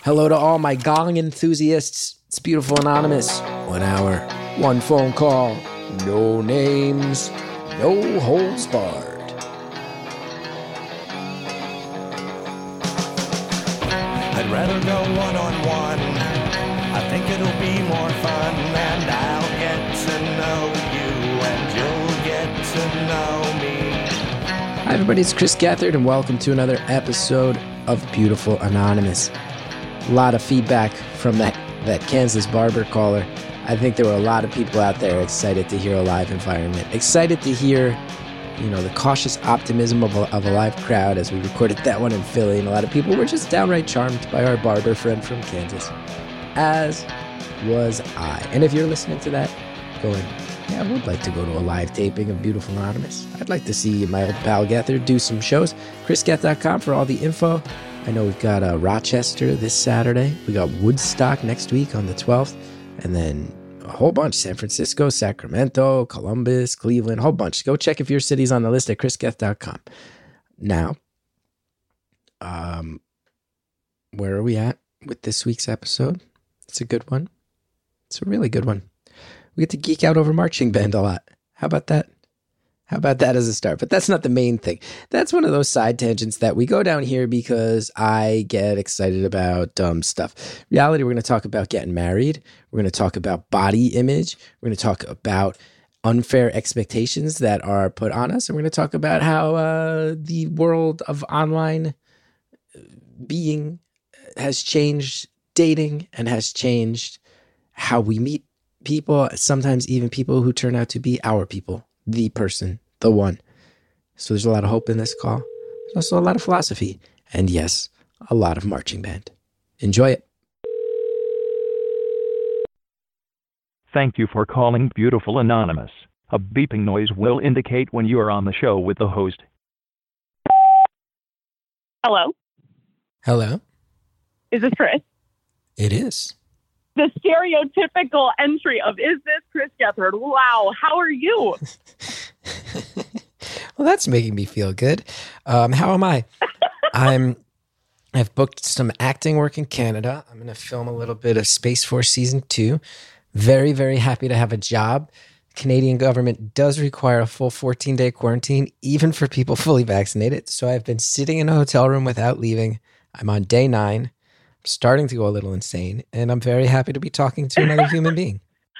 Hello to all my gong enthusiasts. It's Beautiful Anonymous. 1 hour, one phone call, no names, no holds barred. I'd rather go one-on-one. I think it'll be more fun, and I'll get to know you, and you'll get to know me. Hi everybody, it's Chris Gethard, and welcome to another episode of Beautiful Anonymous. A lot of feedback from that Kansas barber caller. I think there were a lot of people out there excited to hear a live environment, excited to hear, the cautious optimism of a live crowd as we recorded that one in Philly, and a lot of people were just downright charmed by our barber friend from Kansas, as was I. And if you're listening to that going, yeah, I would like to go to a live taping of Beautiful Anonymous. I'd like to see my old pal Gethard do some shows. ChrisGeth.com for all the info. I know we've got Rochester this Saturday. We got Woodstock next week on the 12th. And then a whole bunch. San Francisco, Sacramento, Columbus, Cleveland, a whole bunch. Go check if your city's on the list at ChrisGeth.com. Now, where are we at with this week's episode? It's a good one. It's a really good one. We get to geek out over marching band a lot. How about that? How about that as a start? But that's not the main thing. That's one of those side tangents that we go down here because I get excited about dumb stuff. Reality, we're going to talk about getting married. We're going to talk about body image. We're going to talk about unfair expectations that are put on us. And we're going to talk about how the world of online being has changed dating and has changed how we meet people, sometimes even people who turn out to be our people. The person, the one. So there's a lot of hope in this call. There's also a lot of philosophy. And yes, a lot of marching band. Enjoy it. Thank you for calling Beautiful Anonymous. A beeping noise will indicate when you are on the show with the host. Hello? Hello? Is this Chris? It is. The stereotypical entry of, is this Chris Gethard? Wow, how are you? Well, that's making me feel good. How am I? I've booked some acting work in Canada. I'm going to film a little bit of Space Force Season 2. Very, very happy to have a job. The Canadian government does require a full 14-day quarantine, even for people fully vaccinated. So I've been sitting in a hotel room without leaving. I'm on day 9. Starting to go a little insane, and I'm very happy to be talking to another human being.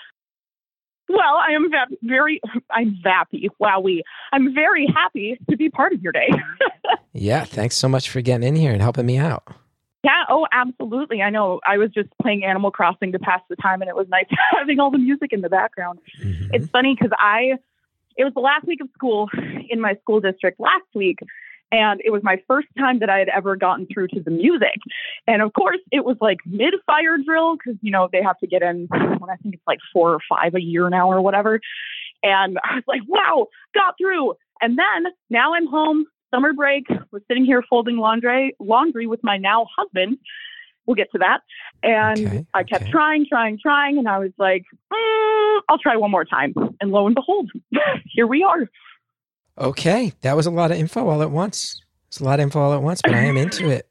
Well, I'm very happy. Wowee. I'm very happy to be part of your day. Yeah, thanks so much for getting in here and helping me out. Yeah, oh, absolutely. I know. I was just playing Animal Crossing to pass the time, and it was nice having all the music in the background. Mm-hmm. It's funny because it was the last week of school in my school district last week, and it was my first time that I had ever gotten through to the music. And of course, it was like mid-fire drill because, they have to get in, I think it's like 4 or 5 a year now or whatever. And I was like, wow, got through. And then now I'm home, summer break, was sitting here folding laundry with my now husband. We'll get to that. And I kept trying. And I was like, I'll try one more time. And lo and behold, here we are. Okay, that was a lot of info all at once. It's a lot of info all at once, but I am into it.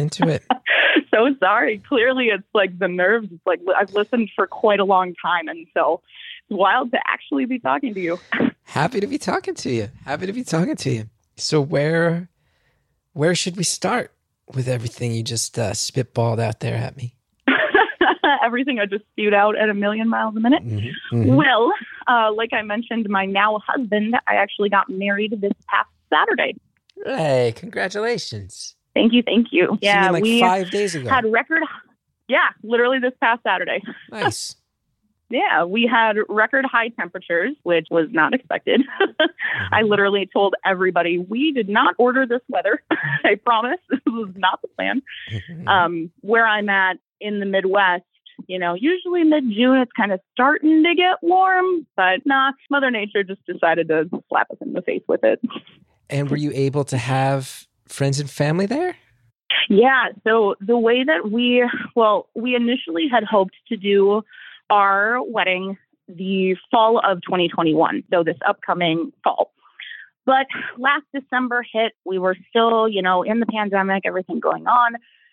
So sorry. Clearly, it's like the nerves. It's like I've listened for quite a long time, and so it's wild to actually be talking to you. Happy to be talking to you. So where should we start with everything you just spitballed out there at me? Everything I just spewed out at 1,000,000 miles a minute. Mm-hmm. Mm-hmm. Well, like I mentioned, my now husband, I actually got married this past Saturday. Hey, congratulations. Thank you. Yeah, so we 5 days ago. Had literally this past Saturday. Nice. Yeah, we had record high temperatures, which was not expected. Mm-hmm. I literally told everybody, we did not order this weather. I promise. This was not the plan. Mm-hmm. Where I'm at in the Midwest, usually mid-June, it's kind of starting to get warm, but nah, Mother Nature just decided to slap us in the face with it. And were you able to have friends and family there? Yeah. So the way that we initially had hoped to do our wedding the fall of 2021. So this upcoming fall. But last December hit, we were still, in the pandemic, everything going on.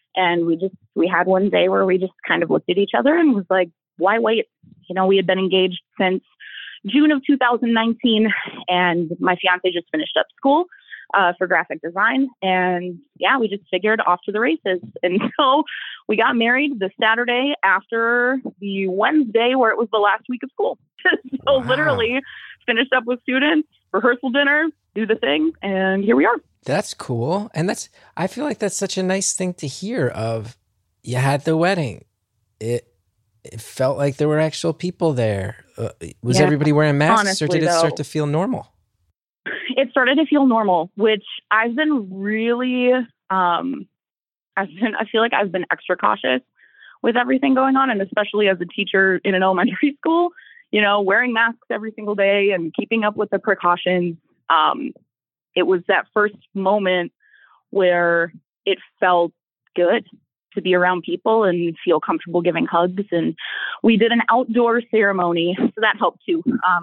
And we had one day where we just kind of looked at each other and was like, why wait? You know, we had been engaged since June of 2019, and my fiance just finished up school for graphic design. And yeah, we just figured off to the races. And so we got married the Saturday after the Wednesday where it was the last week of school. So literally finished up with students, rehearsal dinner, do the thing, and here we are. That's cool. And I feel like that's such a nice thing to hear of you had the wedding. It felt like there were actual people there. Was everybody wearing masks, honestly, or did it start to feel normal? It started to feel normal, which I've been really, I feel like I've been extra cautious with everything going on. And especially as a teacher in an elementary school, you know, wearing masks every single day and keeping up with the precautions. It was that first moment where it felt good to be around people and feel comfortable giving hugs. And we did an outdoor ceremony, so that helped too.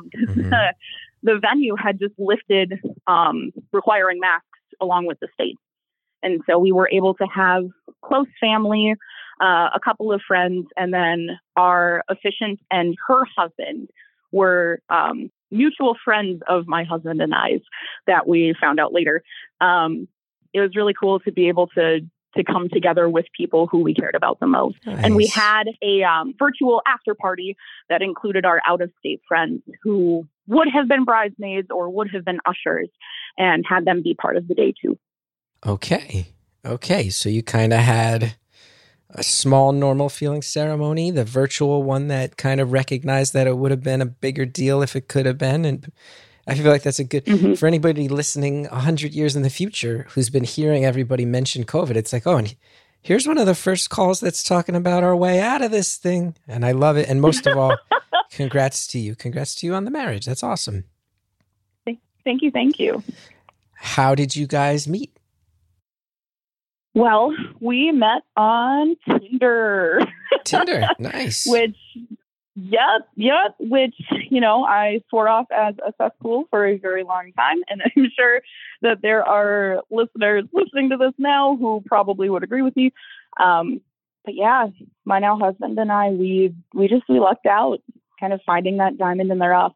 The venue had just lifted requiring masks along with the state. And so we were able to have close family, a couple of friends, and then our officiant and her husband were mutual friends of my husband and I's that we found out later. It was really cool to be able to come together with people who we cared about the most. Nice. And we had a virtual after party that included our out-of-state friends who would have been bridesmaids or would have been ushers, and had them be part of the day too. Okay. So you kind of had a small normal feeling ceremony, the virtual one that kind of recognized that it would have been a bigger deal if it could have been. And I feel like that's a good, for anybody listening 100 years in the future who's been hearing everybody mention COVID, it's like, oh, and here's one of the first calls that's talking about our way out of this thing. And I love it. And most of all, congrats to you. Congrats to you on the marriage. That's awesome. Thank you. How did you guys meet? Well, we met on Tinder. Tinder, nice. Which, you know, I swore off as a cesspool for a very long time. And I'm sure that there are listeners listening to this now who probably would agree with me. But yeah, my now husband and I, we lucked out, kind of finding that diamond in the rough.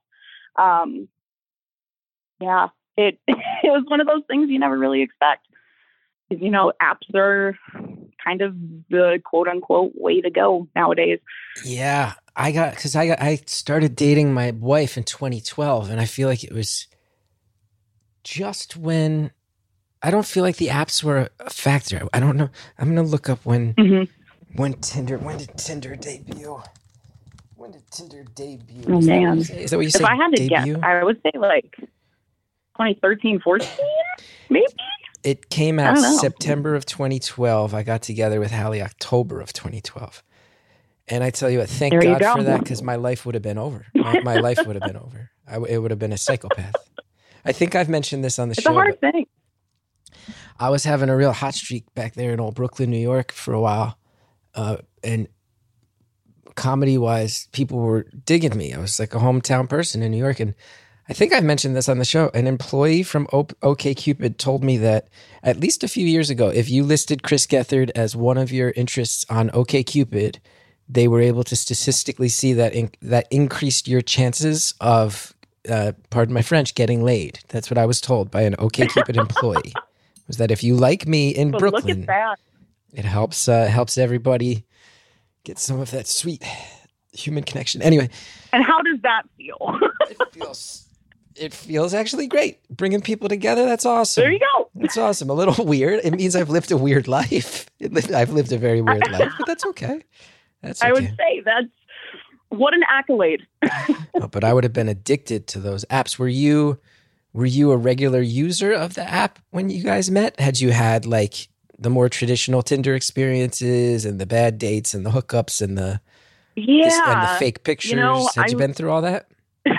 Yeah, it was one of those things you never really expect. You know, apps are kind of the quote unquote way to go nowadays. Yeah, I started dating my wife in 2012, and I feel like it was just when I don't feel like the apps were a factor. I don't know. I'm gonna look up when did Tinder debut? When did Tinder debut? Oh man, is that what you said? If I had to debut? guess, I would say like 2013, 14, maybe. It came out September of 2012. I got together with Hallie October of 2012. And I tell you what, thank God for that, because my life would have been over. My life would have been over. It would have been a psychopath. I think I've mentioned this on the show. It's a hard thing. I was having a real hot streak back there in old Brooklyn, New York for a while. And comedy-wise, people were digging me. I was like a hometown person in New York, and I think I've mentioned this on the show. An employee from OkCupid told me that at least a few years ago, if you listed Chris Gethard as one of your interests on OkCupid, they were able to statistically see that that increased your chances of, pardon my French, getting laid. That's what I was told by an OkCupid employee. Was that if you like me in Brooklyn, look at that. It helps everybody get some of that sweet human connection. Anyway. And how does that feel? It feels actually great. Bringing people together, that's awesome. There you go. It's awesome. A little weird. It means I've lived a weird life. I've lived a very weird life, but that's okay. I would say that's what an accolade. But I would have been addicted to those apps. Were you a regular user of the app when you guys met? Had you had like the more traditional Tinder experiences and the bad dates and the hookups and the fake pictures? You know, had you been through all that?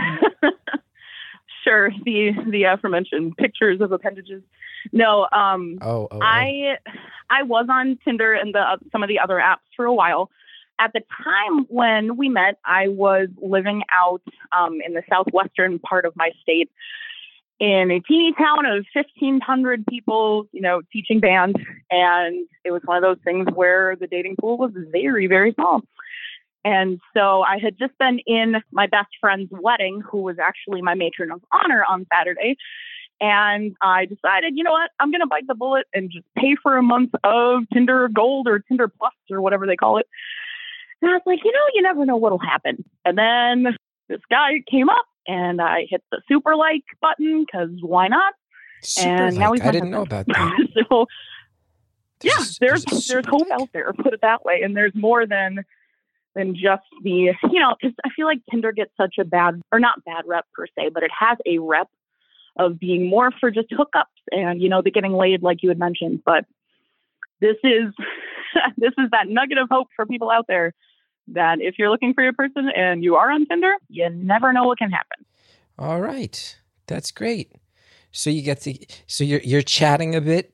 Sure, the aforementioned pictures of appendages. No, I was on Tinder and some of the other apps for a while. At the time when we met, I was living out in the southwestern part of my state in a teeny town of 1,500 people, you know, teaching band. And it was one of those things where the dating pool was very, very small. And so I had just been in my best friend's wedding, who was actually my matron of honor on Saturday. And I decided, you know what, I'm going to bite the bullet and just pay for a month of Tinder Gold or Tinder Plus or whatever they call it. And I was like, you never know what'll happen. And then this guy came up and I hit the super like button because why not? Super And like. now he's I didn't know about that. So There's there's hope out there, put it that way. And there's more than just the, because I feel like Tinder gets such a bad, or not bad rep per se, but it has a rep of being more for just hookups and, the getting laid like you had mentioned. But this is that nugget of hope for people out there that if you're looking for your person and you are on Tinder, you never know what can happen. All right. That's great. So you're chatting a bit.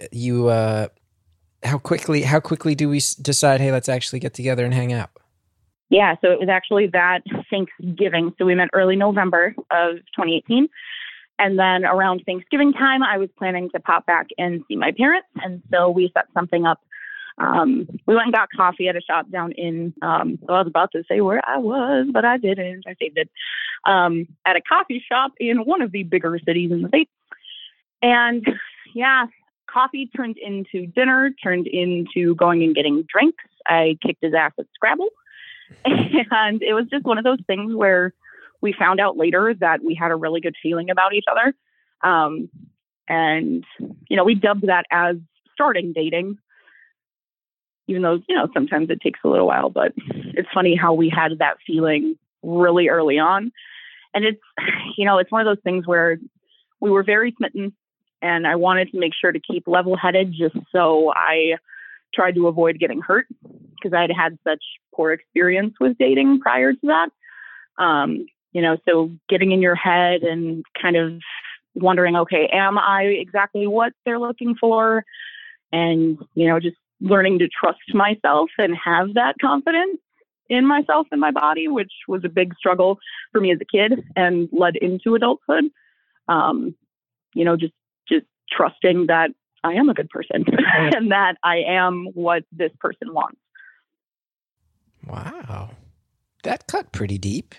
How quickly do we decide, hey, let's actually get together and hang out? Yeah, so it was actually that Thanksgiving. So we met early November of 2018. And then around Thanksgiving time, I was planning to pop back and see my parents. And so we set something up. We went and got coffee at a shop down in, so I was about to say where I was, but I didn't. I saved it. At a coffee shop in one of the bigger cities in the state. And yeah, coffee turned into dinner, turned into going and getting drinks. I kicked his ass at Scrabble. And it was just one of those things where we found out later that we had a really good feeling about each other. And, we dubbed that as starting dating, even though, sometimes it takes a little while, but it's funny how we had that feeling really early on. And it's, it's one of those things where we were very smitten and I wanted to make sure to keep level-headed just so I tried to avoid getting hurt because I had such poor experience with dating prior to that. So getting in your head and kind of wondering, okay, am I exactly what they're looking for? And, just learning to trust myself and have that confidence in myself and my body, which was a big struggle for me as a kid and led into adulthood. Just trusting that I am a good person and that I am what this person wants. Wow. That cut pretty deep.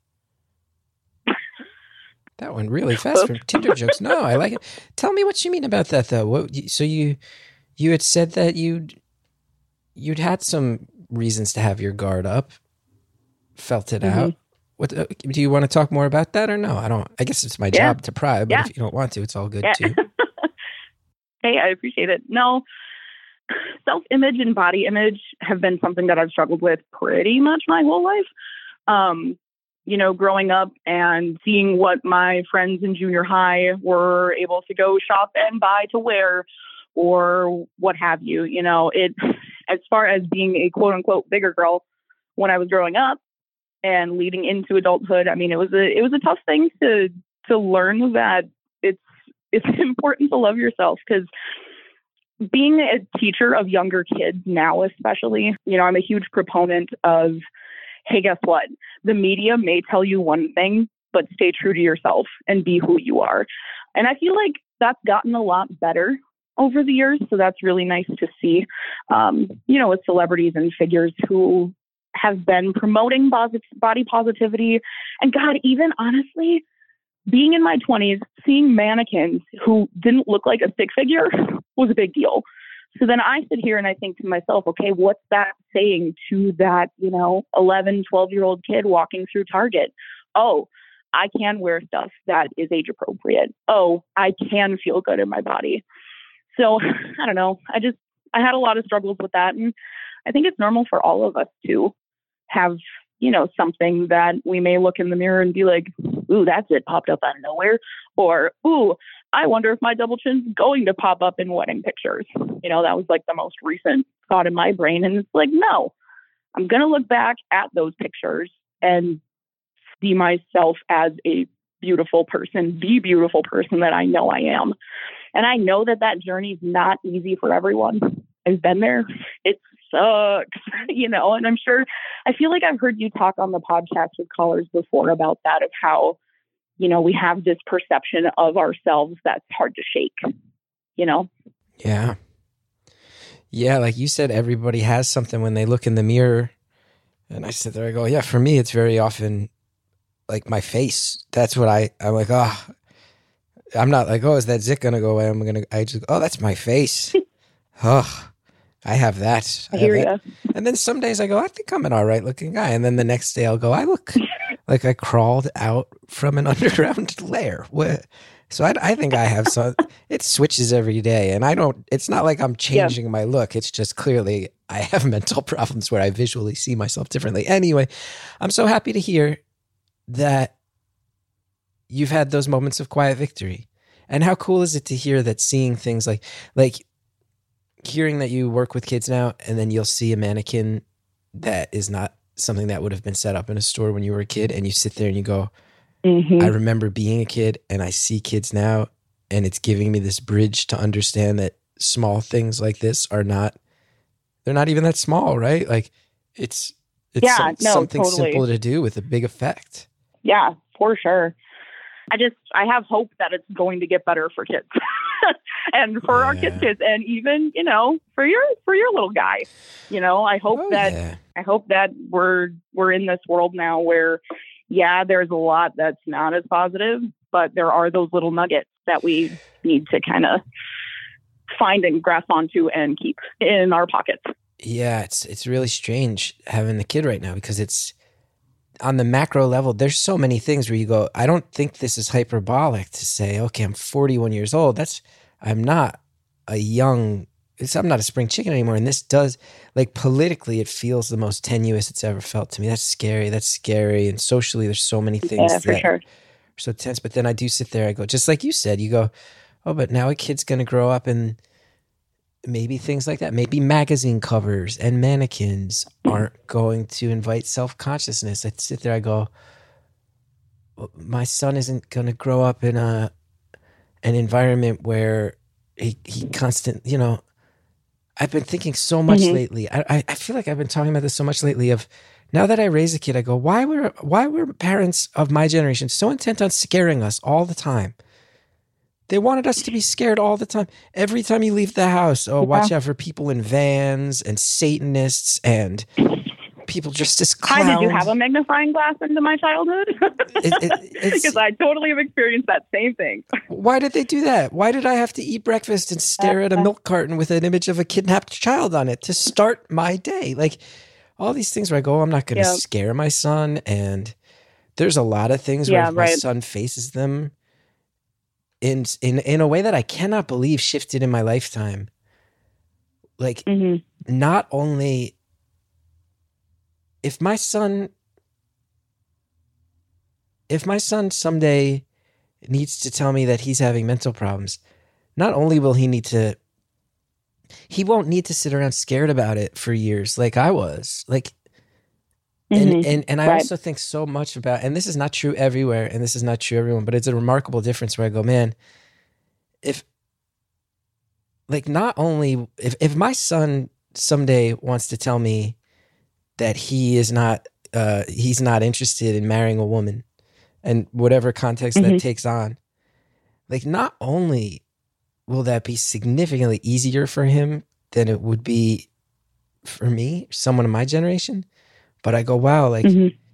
That went really fast from Tinder jokes. No, I like it. Tell me what you mean about that, though. So you had said that you'd had some reasons to have your guard up, felt it out. What do you want to talk more about that or no? I don't. I guess it's my job to pry, but if you don't want to, it's all good too. Hey, I appreciate it. No, self-image and body image have been something that I've struggled with pretty much my whole life. Growing up and seeing what my friends in junior high were able to go shop and buy to wear or what have you, it, as far as being a quote unquote bigger girl when I was growing up and leading into adulthood, I mean, it was a tough thing to learn that it's important to love yourself because being a teacher of younger kids now, especially, I'm a huge proponent of, hey, guess what? The media may tell you one thing, but stay true to yourself and be who you are. And I feel like that's gotten a lot better over the years. So that's really nice to see, with celebrities and figures who have been promoting body positivity. And God, even honestly, being in my 20s, seeing mannequins who didn't look like a stick figure was a big deal. So then I sit here and I think to myself, okay, what's that saying to that, 11, 12-year-old kid walking through Target? Oh, I can wear stuff that is age appropriate. Oh, I can feel good in my body. So I don't know. I had a lot of struggles with that. And I think it's normal for all of us to have, something that we may look in the mirror and be like, ooh, that's it popped up out of nowhere. Or, ooh, I wonder if my double chin's going to pop up in wedding pictures. That was like the most recent thought in my brain. And it's like, no, I'm going to look back at those pictures and see myself as a beautiful person, the beautiful person that I know I am. And I know that journey is not easy for everyone. I've been there. It sucks, and I'm sure, I feel like I've heard you talk on the podcast with callers before about that, of how, we have this perception of ourselves that's hard to shake, Yeah. Yeah, like you said, everybody has something when they look in the mirror. And I sit there, I go, yeah, for me, it's very often like my face. That's what I'm like, oh, I'm not like, oh, is that zit going to go away? I just, oh, that's my face. Oh, I have that. I hear you. And then some days I go, I think I'm an all right looking guy. And then the next day I'll go, I look like I crawled out from an underground lair. So I think I have some, it switches every day. And it's not like I'm changing my look. It's just clearly I have mental problems where I visually see myself differently. Anyway, I'm so happy to hear that you've had those moments of quiet victory. And how cool is it to hear that, seeing things like hearing that you work with kids now, and then you'll see a mannequin that is not something that would have been set up in a store when you were a kid, and you sit there and you go, I remember being a kid and I see kids now, and it's giving me this bridge to understand that small things like this they're not even that small, right? Like it's something totally simple to do with a big effect. Yeah, for sure. I have hope that it's going to get better for kids and for our kids, and even, for your little guy, I hope that we're in this world now where, there's a lot that's not as positive, but there are those little nuggets that we need to kind of find and grasp onto and keep in our pockets. Yeah, it's really strange having the kid right now, because it's on the macro level. There's so many things where you go, I don't think this is hyperbolic to say, okay, I'm 41 years old. I'm not I'm not a spring chicken anymore. And this does, like, politically, it feels the most tenuous it's ever felt to me. That's scary. And socially, there's so many things that are so tense. But then I do sit there, I go, just like you said, you go, oh, but now a kid's going to grow up and maybe things like that. Maybe magazine covers and mannequins aren't going to invite self-consciousness. I sit there, I go, well, my son isn't going to grow up in an environment where he I've been thinking so much lately. I feel like I've been talking about this so much lately, of now that I raise a kid, I go, why were parents of my generation so intent on scaring us all the time? They wanted us to be scared all the time. Every time you leave the house, watch out for people in vans and Satanists and people dressed as clowns. Did you have a magnifying glass into my childhood? Because I totally have experienced that same thing. Why did they do that? Why did I have to eat breakfast and stare at a milk carton with an image of a kidnapped child on it to start my day? Like, all these things where I go, I'm not going to scare my son. And there's a lot of things where my son faces them in a way that I cannot believe shifted in my lifetime. Like, not only if my son someday needs to tell me that he's having mental problems, not only will he won't need to sit around scared about it for years like I was. Like, and I also think so much about, and this is not true everywhere, and this is not true everyone, but it's a remarkable difference where I go, man, if my son someday wants to tell me that he's not interested in marrying a woman, and whatever context that takes on, like, not only will that be significantly easier for him than it would be for me, someone in my generation, but I go, wow, like,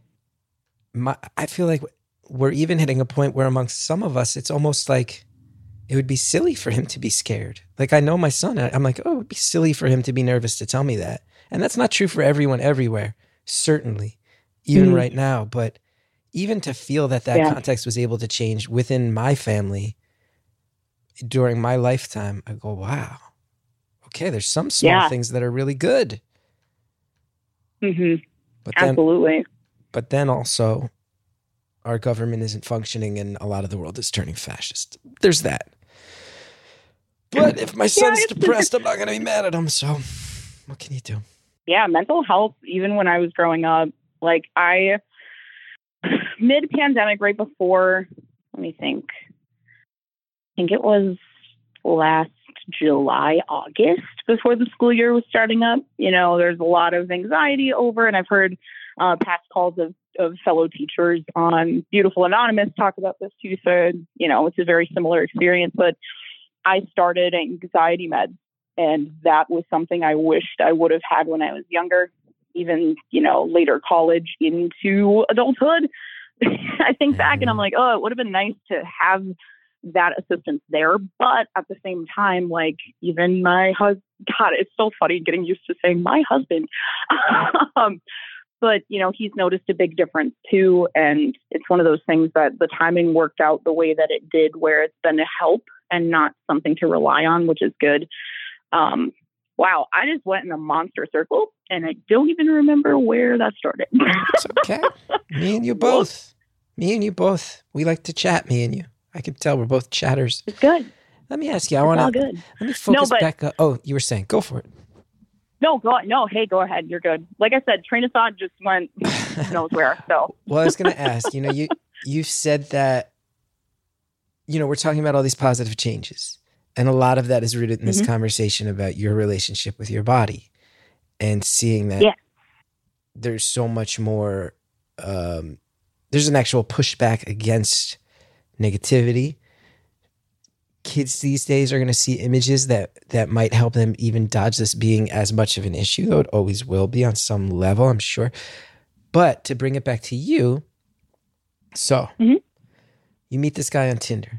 I feel like we're even hitting a point where amongst some of us, it's almost like it would be silly for him to be scared. Like, I know my son, I'm like, oh, it would be silly for him to be nervous to tell me that. And that's not true for everyone everywhere, certainly, even right now. But even to feel that context was able to change within my family during my lifetime, I go, wow, okay, there's some small things that are really good. But then, absolutely. But then also, our government isn't functioning and a lot of the world is turning fascist. There's that. But if my son's depressed, I'm not going to be mad at him. So what can you do? Yeah, mental health, even when I was growing up, like, mid-pandemic, right before, let me think. I think it was last July, August, before the school year was starting up. There's a lot of anxiety over, and I've heard past calls of fellow teachers on Beautiful Anonymous talk about this too. So, it's a very similar experience, but I started anxiety meds And that was something I wished I would have had when I was younger, even, later college into adulthood. I think back and I'm like, oh, it would have been nice to have that assistance there. But at the same time, like, even my husband, God, it's so funny getting used to saying my husband. But, he's noticed a big difference too. And it's one of those things that the timing worked out the way that it did, where it's been a help and not something to rely on, which is good. Wow, I just went in a monster circle and I don't even remember where that started. It's okay. Me and you both. We like to chat, me and you. I can tell we're both chatters. It's good. Let me ask you, let me focus back up. Oh, you were saying, go for it. No, hey, go ahead. You're good. Like I said, train of thought just went who knows where. So, well, I was going to ask, you said that, we're talking about all these positive changes. And a lot of that is rooted in this conversation about your relationship with your body and seeing that there's so much more, there's an actual pushback against negativity. Kids these days are going to see images that might help them even dodge this being as much of an issue, though it always will be on some level, I'm sure. But to bring it back to you, so you meet this guy on Tinder.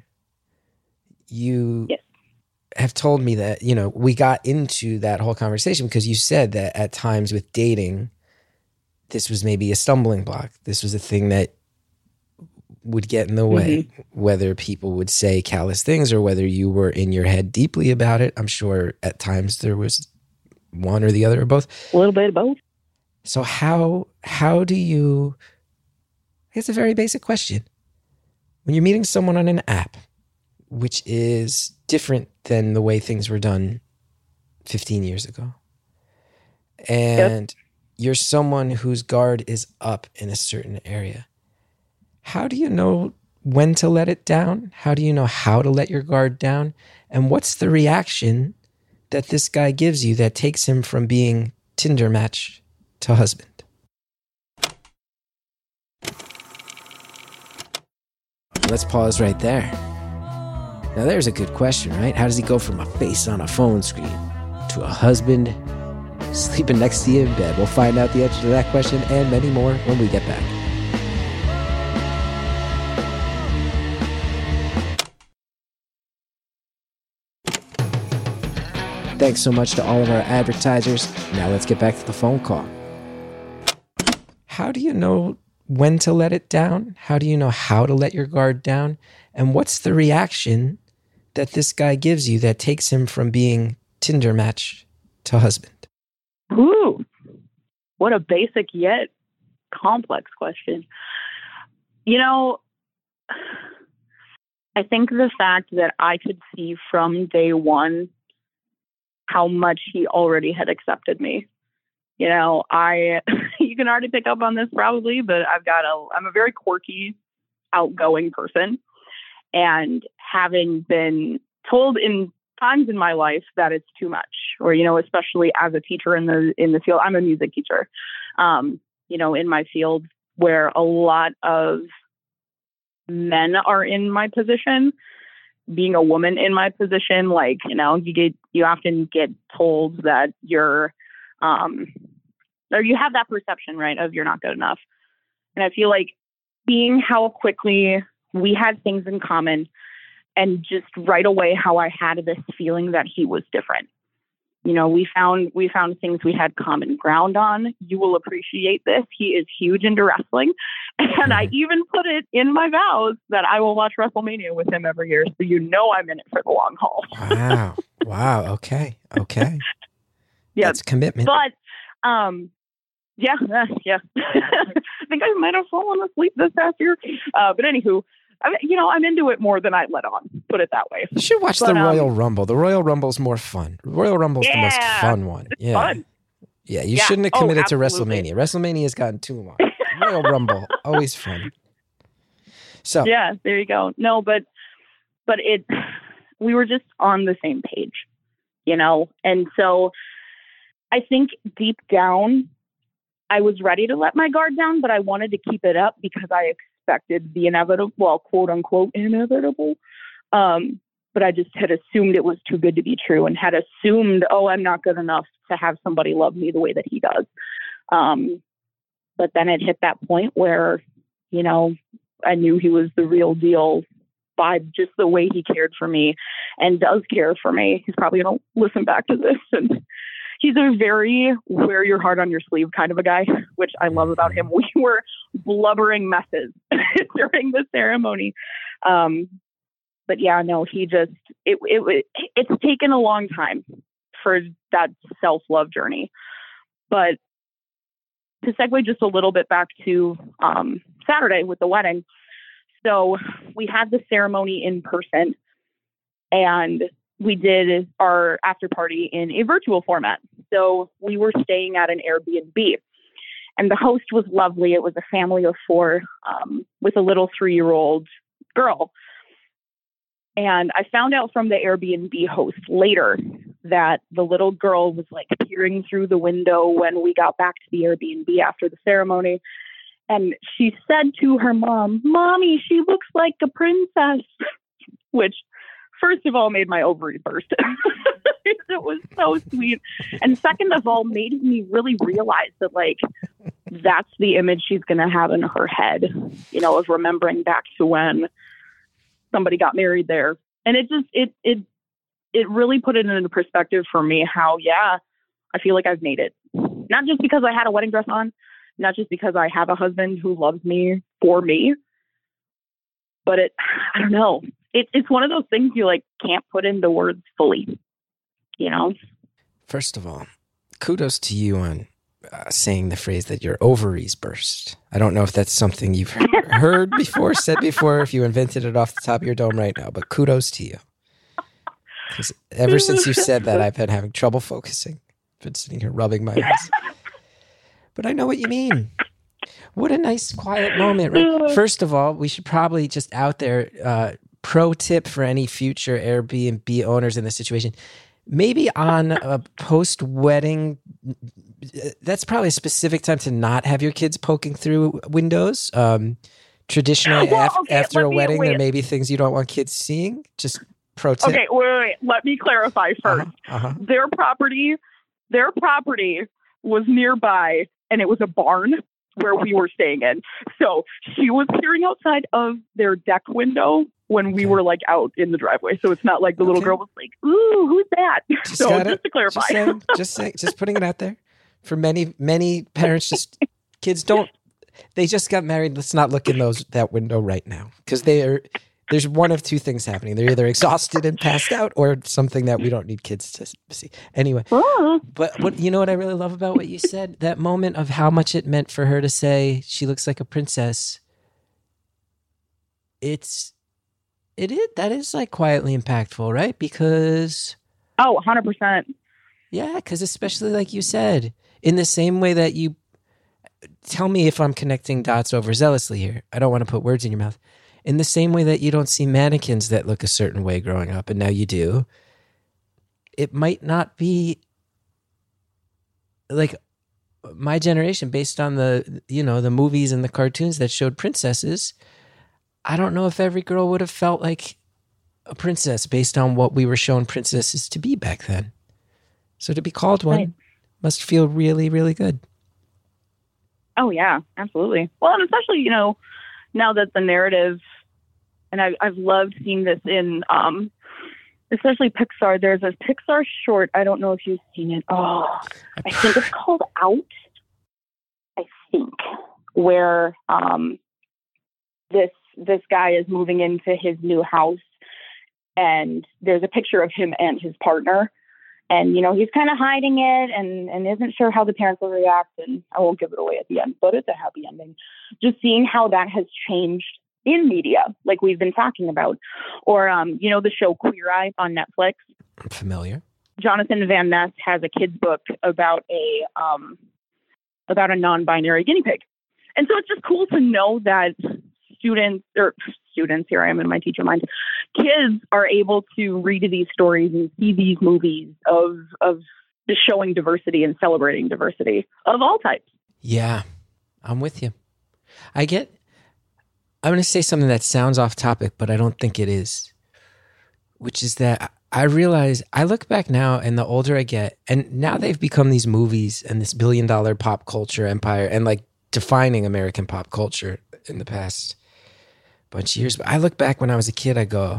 You have told me that, we got into that whole conversation because you said that at times with dating, this was maybe a stumbling block. This was a thing that would get in the way, whether people would say callous things or whether you were in your head deeply about it. I'm sure at times there was one or the other or both. A little bit of both. So how do you, it's a very basic question. When you're meeting someone on an app, which is different than the way things were done 15 years ago, and you're someone whose guard is up in a certain area, how do you know when to let it down? How do you know how to let your guard down? And what's the reaction that this guy gives you that takes him from being Tinder match to husband? Let's pause right there. Now there's a good question, right? How does he go from a face on a phone screen to a husband sleeping next to you in bed? We'll find out the answer to that question and many more when we get back. Thanks so much to all of our advertisers. Now let's get back to the phone call. How do you know when to let it down? How do you know how to let your guard down? And what's the reaction that this guy gives you that takes him from being Tinder match to husband? Ooh, what a basic yet complex question. I think the fact that I could see from day one how much he already had accepted me. You can already pick up on this probably, but I'm a very quirky, outgoing person. And having been told in times in my life that it's too much, or, especially as a teacher in the field, I'm a music teacher, in my field where a lot of men are in my position, being a woman in my position, you often get told that you're, or you have that perception, right, of you're not good enough. And I feel like seeing how quickly we had things in common and just right away how I had this feeling that he was different. We found things we had common ground on. You will appreciate this. He is huge into wrestling. And I even put it in my vows that I will watch WrestleMania with him every year. So I'm in it for the long haul. Wow. Okay. Yeah. That's commitment. But, yeah. I think I might have fallen asleep this past year. But anywho, I'm into it more than I let on, put it that way. You should watch the Royal Rumble. The Royal Rumble's more fun. Royal Rumble's the most fun one. It's fun. Yeah, you shouldn't have committed to WrestleMania. WrestleMania has gotten too long. Royal Rumble, always fun. So yeah, there you go. No, but we were just on the same page, and so I think deep down I was ready to let my guard down, but I wanted to keep it up because I expected the inevitable, well, quote unquote inevitable. but I just had assumed it was too good to be true and had assumed, oh, I'm not good enough to have somebody love me the way that he does. But then it hit that point where, you know, I knew he was the real deal by just the way he cared for me and does care for me. He's probably going to listen back to this. And he's a very wear your heart on your sleeve kind of a guy, which I love about him. We were blubbering messes during the ceremony. But yeah, no, he just, it's taken a long time for that self-love journey. But to segue just a little bit back to Saturday with the wedding. So we had the ceremony in person and we did our after party in a virtual format. So we were staying at an Airbnb and the host was lovely. It was a family of 4 with a little 3-year-old girl. And I found out from the Airbnb host later that the little girl was like peering through the window when we got back to the Airbnb after the ceremony. And she said to her mom, "Mommy, she looks like a princess," which first of all made my ovaries burst. It was so sweet. And second of all, made me really realize that like, that's the image she's going to have in her head, you know, of remembering back to when somebody got married there. And it just, it really put it into perspective for me how, yeah, I feel like I've made it. Not just because I had a wedding dress on, not just because I have a husband who loves me for me, but I don't know. It's one of those things you like can't put into words fully, you know? First of all, kudos to you on saying the phrase that your ovaries burst. I don't know if that's something you've heard before, said before, if you invented it off the top of your dome right now, but kudos to you. Because ever since you said that, I've been having trouble focusing. I've been sitting here rubbing my eyes. But I know what you mean. What a nice, quiet moment, right? First of all, we should probably just out there, pro tip for any future Airbnb owners in this situation. Maybe on a post-wedding, that's probably a specific time to not have your kids poking through windows. Traditionally, after a wedding, there may be things you don't want kids seeing. Just pro tip. Okay, wait. Let me clarify first. Their property was nearby, and it was a barn where we were staying in. So she was peering outside of their deck window when we were like out in the driveway. So it's not like the little girl was like, "Ooh, who's that?" Just to clarify. Just putting it out there for many parents, kids they just got married. Let's not look in that window right now. Because there's one of two things happening. They're either exhausted and passed out or something that we don't need kids to see. Anyway, but what I really love about what you said, that moment of how much it meant for her to say she looks like a princess. That is like quietly impactful, right? Because 100%. Yeah, because especially like you said, in the same way that you tell me if I'm connecting dots overzealously here. I don't want to put words in your mouth. In the same way that you don't see mannequins that look a certain way growing up, and now you do, it might not be like my generation based on the movies and the cartoons that showed princesses. I don't know if every girl would have felt like a princess based on what we were shown princesses to be back then. So to be called one must feel really, really good. Oh, yeah, absolutely. Well, and especially, now that the narrative, and I've loved seeing this in, especially Pixar. There's a Pixar short. I don't know if you've seen it. Oh, I think it's called Out. I think where this guy is moving into his new house, and there's a picture of him and his partner, and he's kind of hiding it and isn't sure how the parents will react. And I won't give it away at the end, but it's a happy ending. Just seeing how that has changed in media, like we've been talking about, or the show Queer Eye on Netflix. I'm familiar. Jonathan Van Ness has a kid's book about a non-binary guinea pig, and so it's just cool to know that students, here I am in my teacher mind, kids are able to read these stories and see these movies of just showing diversity and celebrating diversity of all types. Yeah, I'm with you. I'm going to say something that sounds off topic, but I don't think it is. which is that I realize, I look back now, and the older I get, and now they've become these movies and this billion-dollar pop culture empire, and like defining American pop culture in the past bunch of years. But I look back when I was a kid, I go,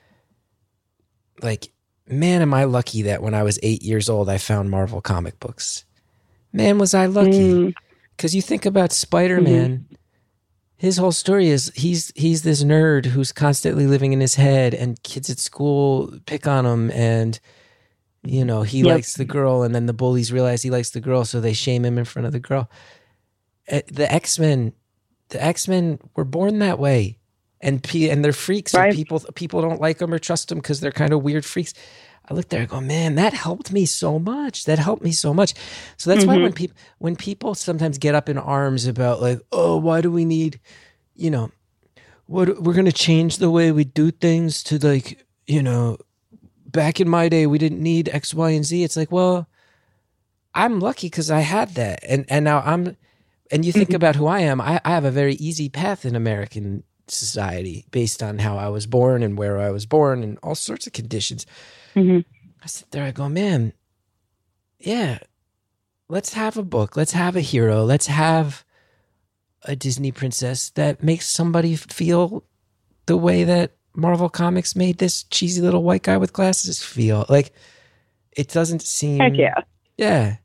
like, man, am I lucky that when I was 8 years old, I found Marvel comic books. Man, was I lucky. Because you think about Spider-Man, his whole story is he's this nerd who's constantly living in his head, and kids at school pick on him, and he likes the girl, and then the bullies realize he likes the girl, so they shame him in front of the girl. The X-Men were born that way, and they're freaks, right? And people don't like them or trust them because they're kind of weird freaks. I look there, I go, man, that helped me so much. So that's why when people sometimes get up in arms about like, oh, why do we need, we're going to change the way we do things to like, back in my day, we didn't need X, Y, and Z. It's like, well, I'm lucky because I had that. And now and you think about who I am, I have a very easy path in American society based on how I was born and where I was born and all sorts of conditions. I sit there, I go, man, yeah, let's have a book. Let's have a hero. Let's have a Disney princess that makes somebody feel the way that Marvel Comics made this cheesy little white guy with glasses feel. Like, it doesn't seem... Heck yeah. Yeah.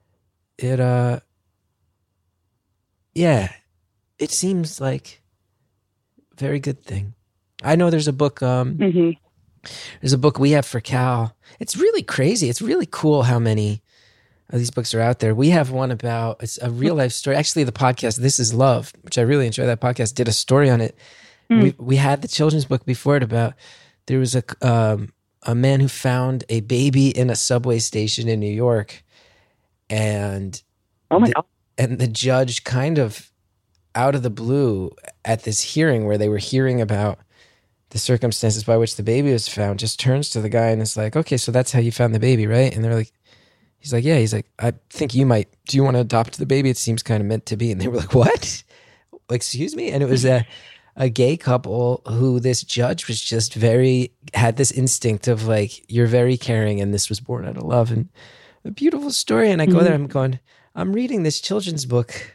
It seems like a very good thing. I know there's a book... There's a book we have for Cal. It's really crazy. It's really cool how many of these books are out there. We have one about, it's a real life story. Actually, the podcast, This Is Love, which I really enjoy that podcast, did a story on it. We had the children's book before it about, there was a man who found a baby in a subway station in New York. And oh my God. And the judge kind of out of the blue at this hearing where they were hearing about the circumstances by which the baby was found, just turns to the guy and is like, okay, so that's how you found the baby, right? And they're like, he's like, yeah. He's like, I think do you want to adopt the baby? It seems kind of meant to be. And they were like, what? Excuse me? And it was a gay couple who this judge was just had this instinct of like, you're very caring, and this was born out of love, and a beautiful story. And I go there, I'm going, I'm reading this children's book.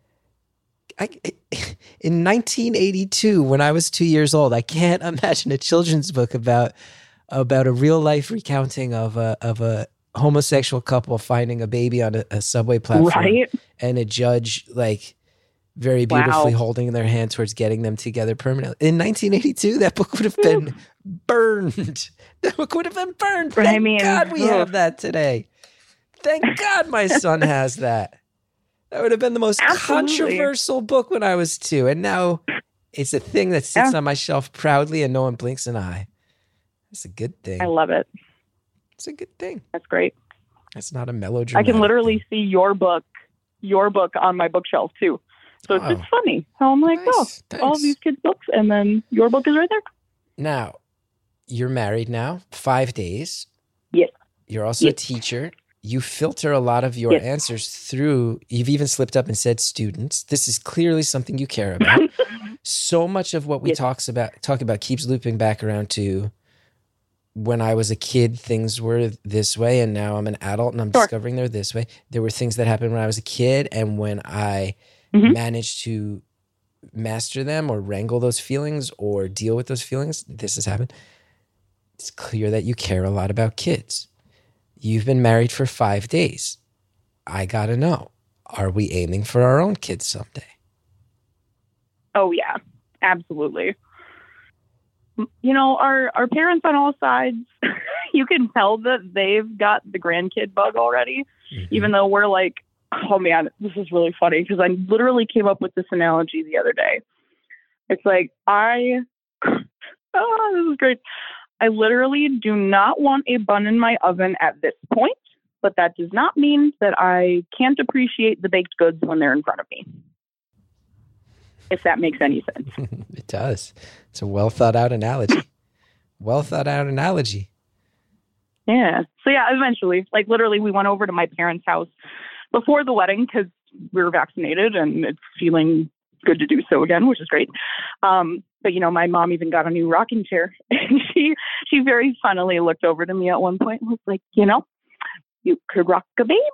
In 1982, when I was 2 years old, I can't imagine a children's book about a real life recounting of a homosexual couple finding a baby on a subway platform, right? And a judge like very beautifully holding their hand towards getting them together permanently. In 1982, that book would have been burned. That book would have been burned. Thank God we have that today. Thank God my son has that. That would have been the most controversial book when I was 2. And now it's a thing that sits on my shelf proudly and no one blinks an eye. It's a good thing. I love it. It's a good thing. That's great. That's not a melodramatic I can literally see your book on my bookshelf too. So it's just funny how I'm like, Thanks. all these kids' books, and then your book is right there. Now, you're married now, 5 days. Yes. You're also a teacher. You filter a lot of your answers through, you've even slipped up and said students. This is clearly something you care about. So much of what we talk about keeps looping back around to when I was a kid, things were this way, and now I'm an adult and I'm discovering they're this way. There were things that happened when I was a kid, and when I managed to master them or wrangle those feelings or deal with those feelings, this has happened. It's clear that you care a lot about kids. You've been married for 5 days. I got to know, are we aiming for our own kids someday? Oh, yeah, absolutely. You know, our parents on all sides, you can tell that they've got the grandkid bug already, even though we're like, oh, man, this is really funny because I literally came up with this analogy the other day. It's like, this is great. I literally do not want a bun in my oven at this point, but that does not mean that I can't appreciate the baked goods when they're in front of me. If that makes any sense. It does. It's a well thought out analogy. Yeah. So yeah, eventually, like literally we went over to my parents' house before the wedding because we were vaccinated and it's feeling good to do so again, which is great. But my mom even got a new rocking chair, and she very funnily looked over to me at one point and was like, you could rock a baby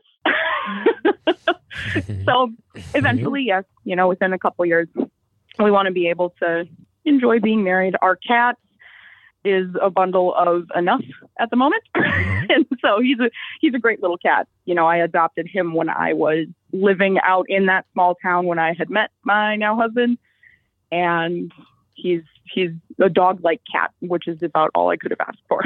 in this. So eventually, yes, within a couple years, we want to be able to enjoy being married. Our cat is a bundle of enough at the moment. And so he's a great little cat. I adopted him when I was living out in that small town when I had met my now husband. And he's a dog-like cat, which is about all I could have asked for.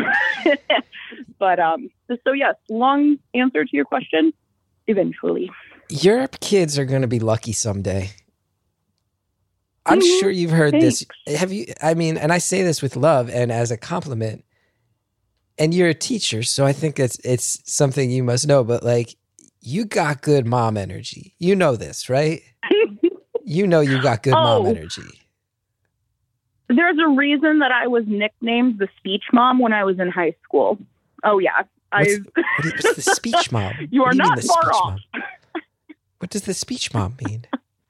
But so yes, long answer to your question, eventually. Your kids are going to be lucky someday. I'm sure you've heard this. Have you? I mean, and I say this with love and as a compliment. And you're a teacher, so I think it's something you must know. But you got good mom energy. You know this, right? You got good mom energy. There's a reason that I was nicknamed the speech mom when I was in high school. Oh yeah, what's the speech mom? You are not far off. What does the speech mom mean?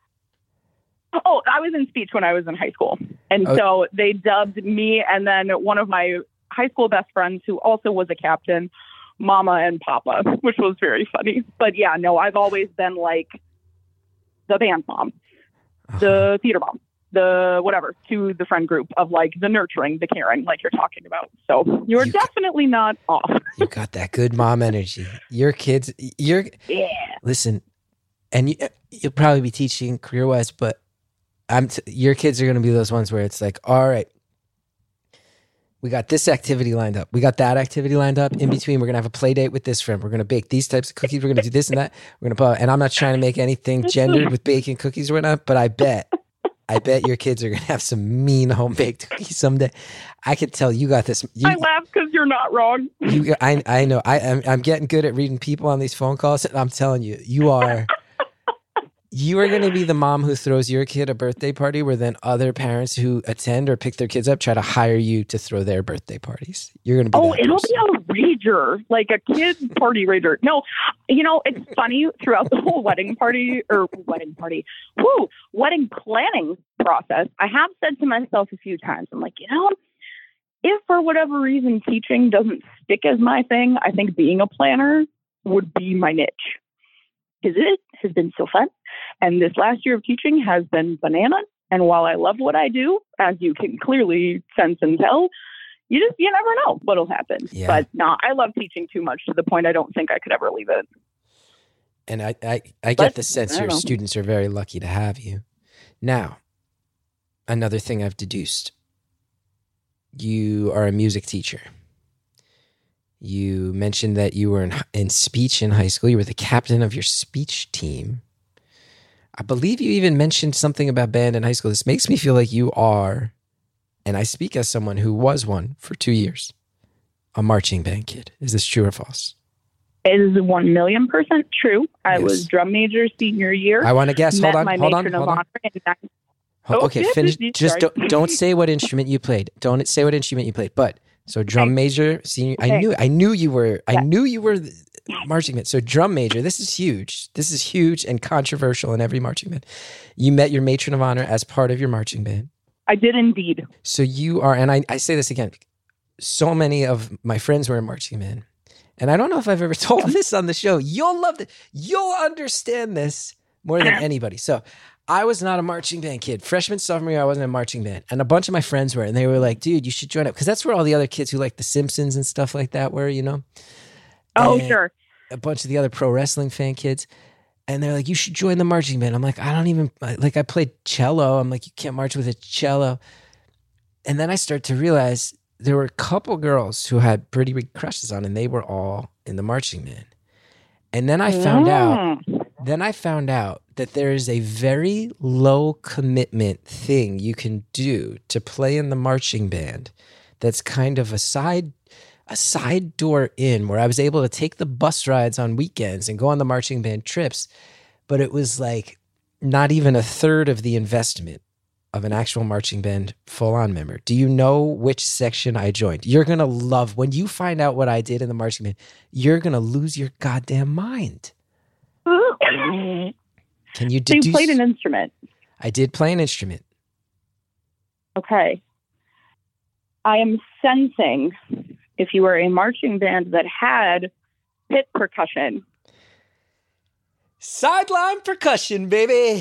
Oh, I was in speech when I was in high school. And so they dubbed me and then one of my high school best friends who also was a captain, Mama and Papa, which was very funny. But yeah, no, I've always been the band mom, the theater mom, the whatever, to the friend group of the nurturing, the caring, like you're talking about. So you're definitely not off. You got that good mom energy. Your kids, listen, and you'll probably be teaching career-wise, but your kids are going to be those ones where it's all right, we got this activity lined up. We got that activity lined up. In between, we're going to have a play date with this friend. We're going to bake these types of cookies. We're going to do this and that. We're going to, and I'm not trying to make anything gendered with baking cookies or whatnot, but I bet your kids are going to have some mean home-baked cookies someday. I can tell you got this. I laugh because you're not wrong. I know. I'm getting good at reading people on these phone calls, and I'm telling you, you are going to be the mom who throws your kid a birthday party where then other parents who attend or pick their kids up try to hire you to throw their birthday parties. You're going to be it'll be a rager, like a kid party rager. No, it's funny throughout the whole wedding planning process. I have said to myself a few times, I'm like, if for whatever reason teaching doesn't stick as my thing, I think being a planner would be my niche. Because it has been so fun. And this last year of teaching has been bananas. And while I love what I do, as you can clearly sense and tell, you never know what'll happen. Yeah. But no, I love teaching too much to the point I don't think I could ever leave it. And I get the sense your students are very lucky to have you. Now, another thing I've deduced. You are a music teacher. You mentioned that you were in speech in high school. You were the captain of your speech team. I believe you even mentioned something about band in high school. This makes me feel like you are, and I speak as someone who was one for 2 years, a marching band kid. Is this true or false? It is 1,000,000% true. I was drum major senior year. I want to guess. Hold on. Okay, finish. Just don't say what instrument you played. Don't say what instrument you played. But so drum major, senior. Okay. I knew you were marching band. So drum major. This is huge. This is huge and controversial in every marching band. You met your matron of honor as part of your marching band. I did indeed. So you are, and I say this again. So many of my friends were in marching band, and I don't know if I've ever told this on the show. You'll love it. You'll understand this more than anybody. So I was not a marching band kid. Freshman, sophomore year, I wasn't in a marching band. And a bunch of my friends were. And they were like, dude, you should join up. Because that's where all the other kids who like The Simpsons and stuff like that were, Oh, sure. A bunch of the other pro wrestling fan kids. And they're like, you should join the marching band. I'm like, I played cello. I'm like, you can't march with a cello. And then I start to realize there were a couple girls who had pretty big crushes on, and they were all in the marching band. And then I found out that there is a very low commitment thing you can do to play in the marching band that's kind of a side door in, where I was able to take the bus rides on weekends and go on the marching band trips, but it was like not even a third of the investment of an actual marching band full-on member. Do you know which section I joined? You're going to love, when you find out what I did in the marching band, you're going to lose your goddamn mind. Can you deduce? So you played an instrument? I did play an instrument. Okay. I am sensing if you were a marching band that had pit percussion. Sideline percussion, baby.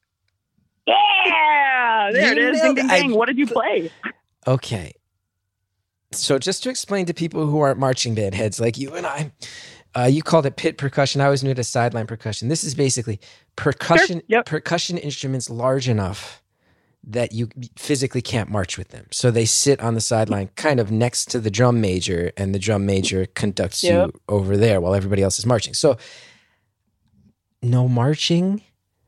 Yeah, there it is. Ding, ding, ding. What did you play? Okay. So just to explain to people who aren't marching band heads like you and I, you called it pit percussion. I always knew it as sideline percussion. This is basically percussion, Sure. Yep. percussion instruments large enough that you physically can't march with them. So they sit on the sideline kind of next to the drum major, and the drum major conducts you over there while everybody else is marching. So no marching,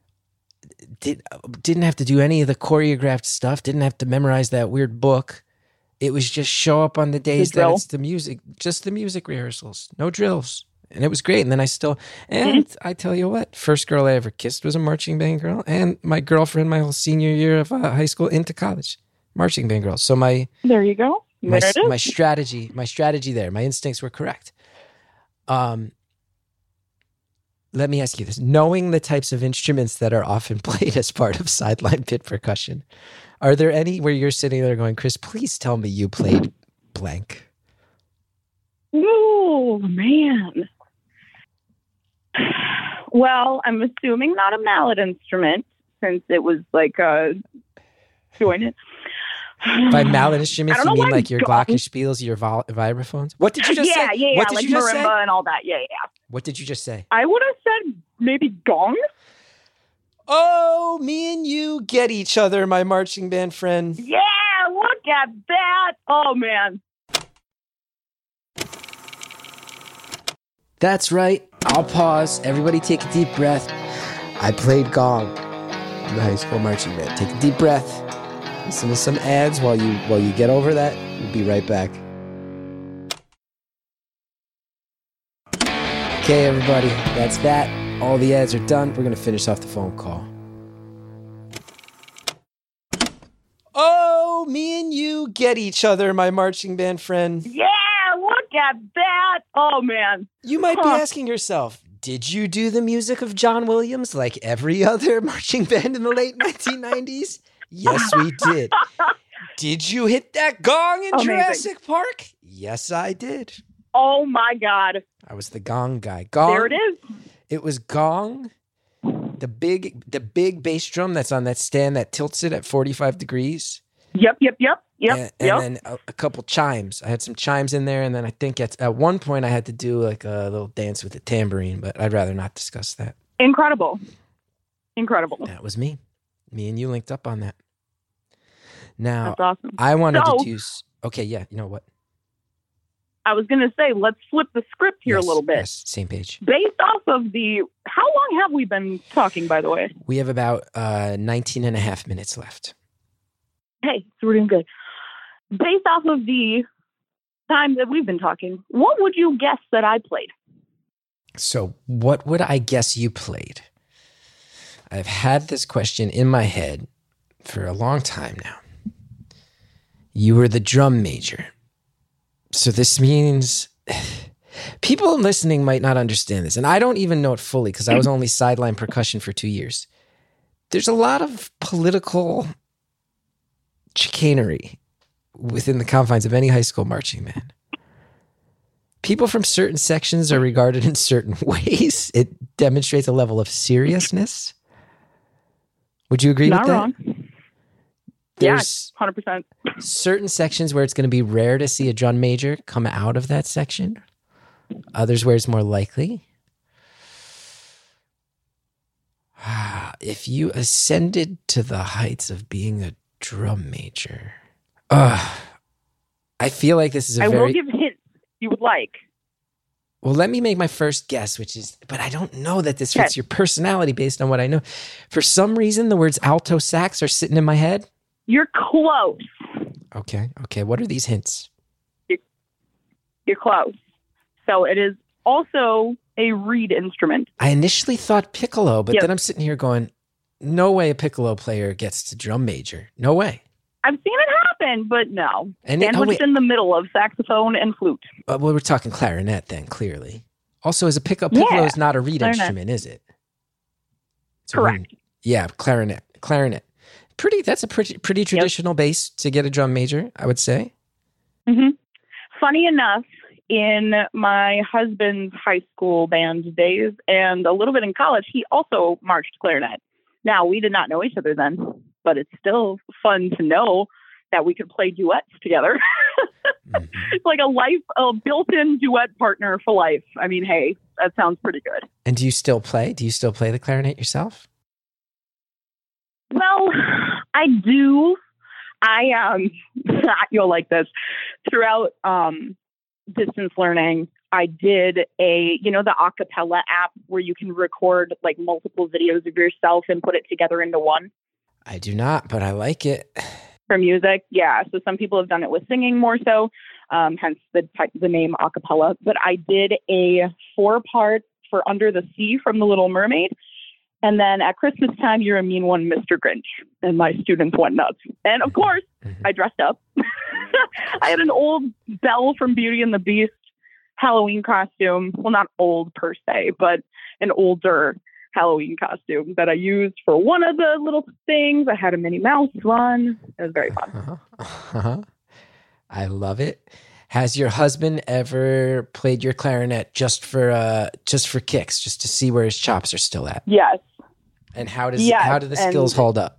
didn't have to do any of the choreographed stuff, didn't have to memorize that weird book. It was just show up on the days that it's the music, just the music rehearsals, no drills. And it was great. And then I tell you what, first girl I ever kissed was a marching band girl. And my girlfriend, my whole senior year of high school into college, marching band girl. So there you go. My strategy there, my instincts were correct. Let me ask you this. Knowing the types of instruments that are often played as part of sideline pit percussion, are there any where you're sitting there going, Chris, please tell me you played blank? Oh, man. Well, I'm assuming not a mallet instrument since it was like doing it. By mallet instruments, you mean like your gong. glockenspiels, your vibraphones? What did you just say? Yeah. What did like you just marimba say? and all that. Yeah. What did you just say? I would have said maybe gong. Oh, me and you get each other, my marching band friend. Yeah, look at that. Oh, man. That's right. I'll pause. Everybody take a deep breath. I played gong in the high school marching band. Take a deep breath. Listen to some ads while you get over that. We'll be right back. Okay, everybody. That's that. All the ads are done. We're going to finish off the phone call. Oh, me and you get each other, my marching band friend. Yeah, look at that. Oh, man. You might be asking yourself, did you do the music of John Williams like every other marching band in the late 1990s? Yes, we did. Did you hit that gong in Jurassic Park? Yes, I did. Oh, my God. I was the gong guy. Gong. There it is. It was gong, the big bass drum that's on that stand that tilts it at 45 degrees. Yep. And then a couple chimes. I had some chimes in there, and then I think at one point I had to do like a little dance with the tambourine, but I'd rather not discuss that. Incredible. That was me. Me and you linked up on that. Now, that's awesome. I wanted to do... Okay, yeah, you know what? I was going to say, let's flip the script here a little bit. Yes, same page. Based off of how long have we been talking, by the way? We have about 19 and a half minutes left. Hey, so we're doing good. Based off of the time that we've been talking, what would you guess that I played? So what would I guess you played? I've had this question in my head for a long time now. You were the drum major. So this means people listening might not understand this. And I don't even know it fully because I was only sideline percussion for 2 years. There's a lot of political chicanery within the confines of any high school marching band. People from certain sections are regarded in certain ways. It demonstrates a level of seriousness. Would you agree with that? Not wrong. There's 100%. certain sections where it's going to be rare to see a drum major come out of that section. Others where it's more likely. If you ascended to the heights of being a drum major, I feel like this is I will give hints you would like. Well, let me make my first guess, which is, but I don't know that this fits your personality based on what I know. For some reason, the words alto sax are sitting in my head. You're close. Okay. What are these hints? You're close. So it is also a reed instrument. I initially thought piccolo, but then I'm sitting here going, no way a piccolo player gets to drum major. No way. I've seen it happen, but no. And sandwiched in the middle of saxophone and flute. Well, we're talking clarinet then, clearly. Also, is a piccolo is not a reed instrument, is it? Correct. Yeah, clarinet. clarinet. That's a pretty traditional bass to get a drum major, I would say. Mm-hmm. Funny enough, in my husband's high school band days and a little bit in college, he also marched clarinet. Now, we did not know each other then, but it's still fun to know that we could play duets together. Mm-hmm. It's like a built-in duet partner for life. I mean, hey, that sounds pretty good. And do you still play? Do you still play the clarinet yourself? Well, I do. You'll like this. Throughout distance learning, I did the acapella app where you can record like multiple videos of yourself and put it together into one. I do not, but I like it. For music, yeah. So some people have done it with singing more so, hence the name acapella. But I did a 4-part for Under the Sea from The Little Mermaid. And then at Christmas time, You're a Mean One, Mr. Grinch. And my students went nuts. And of course, I dressed up. I had an old Belle from Beauty and the Beast Halloween costume. Well, not old per se, but an older Halloween costume that I used for one of the little things. I had a Minnie Mouse one. It was very fun. I love it. Has your husband ever played your clarinet just for kicks, just to see where his chops are still at? Yes. And how do the skills hold up?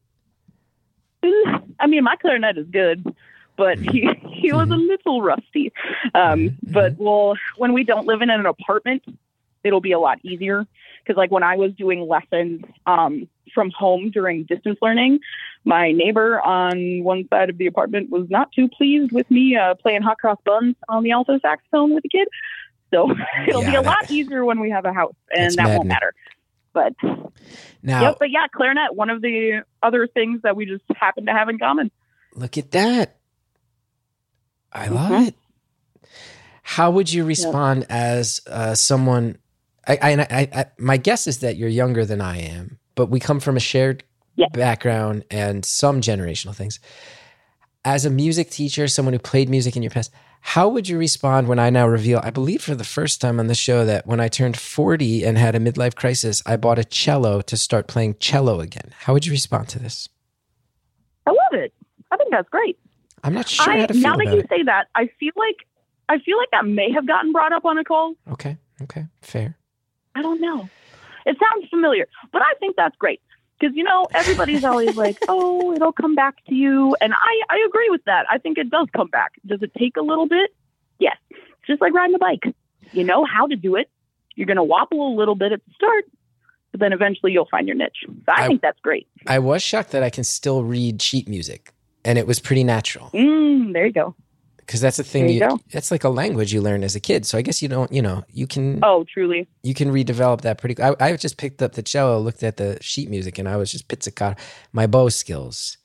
I mean, my clarinet is good, but he was a little rusty. But when we don't live in an apartment, it'll be a lot easier. Because like when I was doing lessons from home during distance learning, my neighbor on one side of the apartment was not too pleased with me playing hot cross buns on the alto saxophone with a kid. So it'll be a lot easier when we have a house, and that won't matter. But now, clarinet, one of the other things that we just happen to have in common. Look at that. I love it. How would you respond as someone? My guess is that you're younger than I am, but we come from a shared background and some generational things. As a music teacher, someone who played music in your past, how would you respond when I now reveal, I believe for the first time on the show, that when I turned 40 and had a midlife crisis, I bought a cello to start playing cello again? How would you respond to this? I love it. I think that's great. I'm not sure how to feel about it. Now that you say that, I feel like that may have gotten brought up on a call. Okay, fair. I don't know. It sounds familiar, but I think that's great. Because, everybody's always like, oh, it'll come back to you. And I agree with that. I think it does come back. Does it take a little bit? Yes. It's just like riding a bike. You know how to do it. You're going to wobble a little bit at the start, but then eventually you'll find your niche. So I think that's great. I was shocked that I can still read sheet music, and it was pretty natural. There you go. Because that's a thing. That's like a language you learn as a kid. So I guess you can. Oh, truly. You can redevelop that pretty. I just picked up the cello, looked at the sheet music, and I was just pizzicato. My bow skills,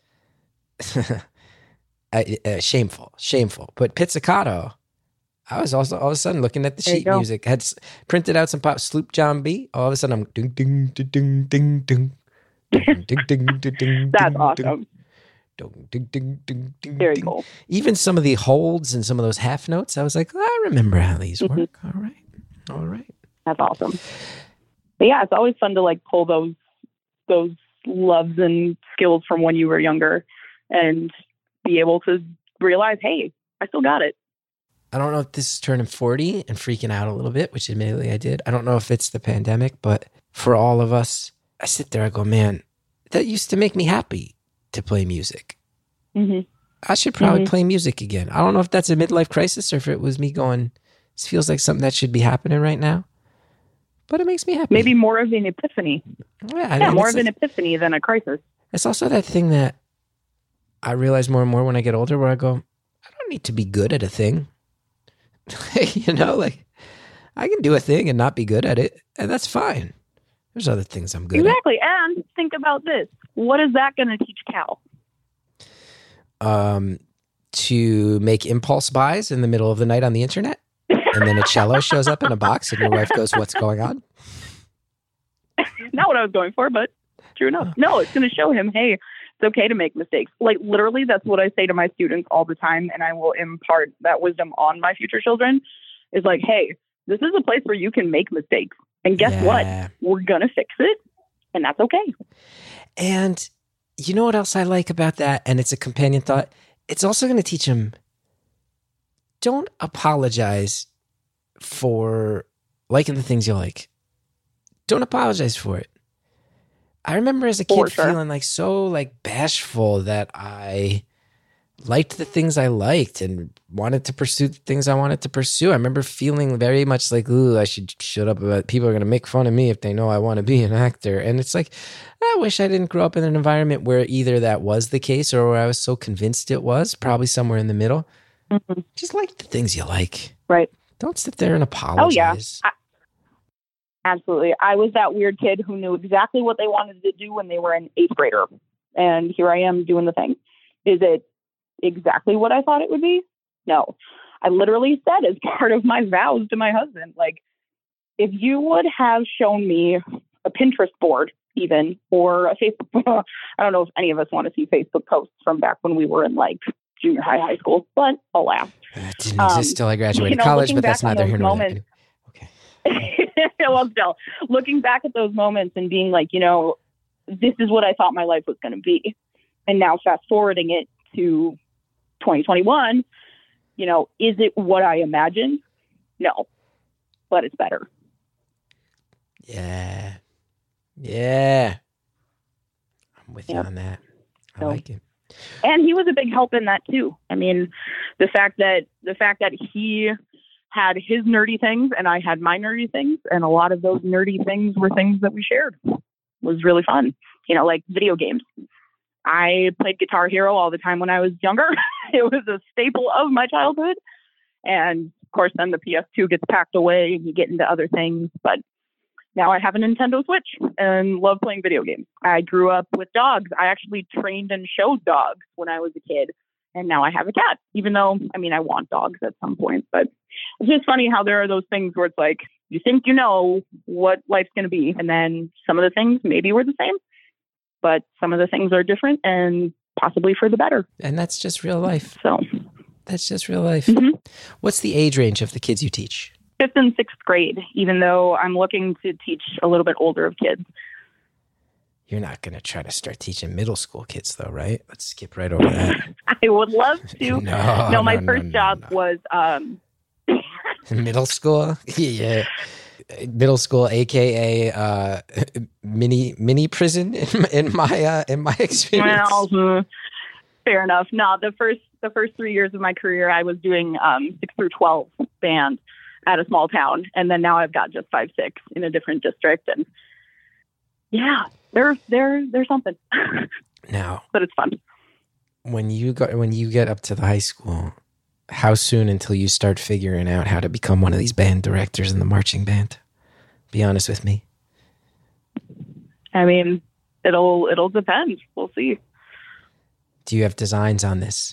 shameful. But pizzicato, I was also all of a sudden looking at the sheet music. Had printed out some pop Sloop John B. All of a sudden I'm ding ding ding ding ding ding ding ding ding ding. That's awesome. Ding, ding, ding, ding, Very ding. cool. Even some of the holds and some of those half notes, I was like, I remember how these work. All right. That's awesome. But yeah, it's always fun to like pull those loves and skills from when you were younger and be able to realize, hey, I still got it. I don't know if this is turning 40 and freaking out a little bit, which admittedly I did. I don't know if it's the pandemic, but for all of us, I sit there, I go, man, that used to make me happy to play music. Mm-hmm. I should probably play music again. I don't know if that's a midlife crisis or if it was me going, this feels like something that should be happening right now, but it makes me happy. Maybe more of an epiphany. More of an epiphany than a crisis. It's also that thing that I realize more and more when I get older where I go, I don't need to be good at a thing. Like I can do a thing and not be good at it, and that's fine. There's other things I'm good at. Exactly. And think about this. What is that going to teach Cal? To make impulse buys in the middle of the night on the internet, and then a cello shows up in a box and your wife goes, what's going on? Not what I was going for, but true enough. No, it's going to show him, hey, it's okay to make mistakes. Like literally, that's what I say to my students all the time. And I will impart that wisdom on my future children is like, hey, this is a place where you can make mistakes. And guess what? We're going to fix it. And that's okay. And you know what else I like about that? And it's a companion thought. It's also going to teach him, don't apologize for liking the things you like. Don't apologize for it. I remember as a kid feeling like so like bashful that I liked the things I liked and wanted to pursue the things I wanted to pursue. I remember feeling very much like, ooh, I should shut up about people are going to make fun of me if they know I want to be an actor. And it's like, I wish I didn't grow up in an environment where either that was the case or where I was so convinced it was, probably somewhere in the middle. Mm-hmm. Just like the things you like. Right. Don't sit there and apologize. Oh, yeah. Absolutely. I was that weird kid who knew exactly what they wanted to do when they were an 8th grader. And here I am doing the thing. Is it exactly what I thought it would be? No. I literally said as part of my vows to my husband, like, if you would have shown me a Pinterest board even, or a Facebook, I don't know if any of us want to see Facebook posts from back when we were in like junior high school, but alas. It didn't exist till I graduated college, but that's neither here nor there. Okay. Well, still, looking back at those moments and being like, this is what I thought my life was going to be. And now fast forwarding it to 2021, is it what I imagined? No, but it's better. Yeah. Yeah. I'm with you on that. I like it. And he was a big help in that too. I mean, the fact that he had his nerdy things and I had my nerdy things, and a lot of those nerdy things were things that we shared, was really fun. Like video games. I played Guitar Hero all the time when I was younger. It was a staple of my childhood. And of course, then the PS2 gets packed away and you get into other things. But now I have a Nintendo Switch and love playing video games. I grew up with dogs. I actually trained and showed dogs when I was a kid. And now I have a cat, even though, I want dogs at some point. But it's just funny how there are those things where it's like, you think you know what life's going to be. And then some of the things maybe were the same, but some of the things are different and possibly for the better. And that's just real life. So that's just real life. Mm-hmm. What's the age range of the kids you teach? 5th and 6th grade, even though I'm looking to teach a little bit older of kids. You're not going to try to start teaching middle school kids, though, right? Let's skip right over that. I would love to. No, my first job was middle school. Yeah, middle school, aka mini prison in my experience. Well, fair enough. No, the first 3 years of my career, I was doing 6 through 12 band at a small town, and then now I've got just 5-6 in a different district, and yeah. There's something now, but it's fun. When you get up to the high school, how soon until you start figuring out how to become one of these band directors in the marching band? Be honest with me. It'll depend. We'll see. Do you have designs on this?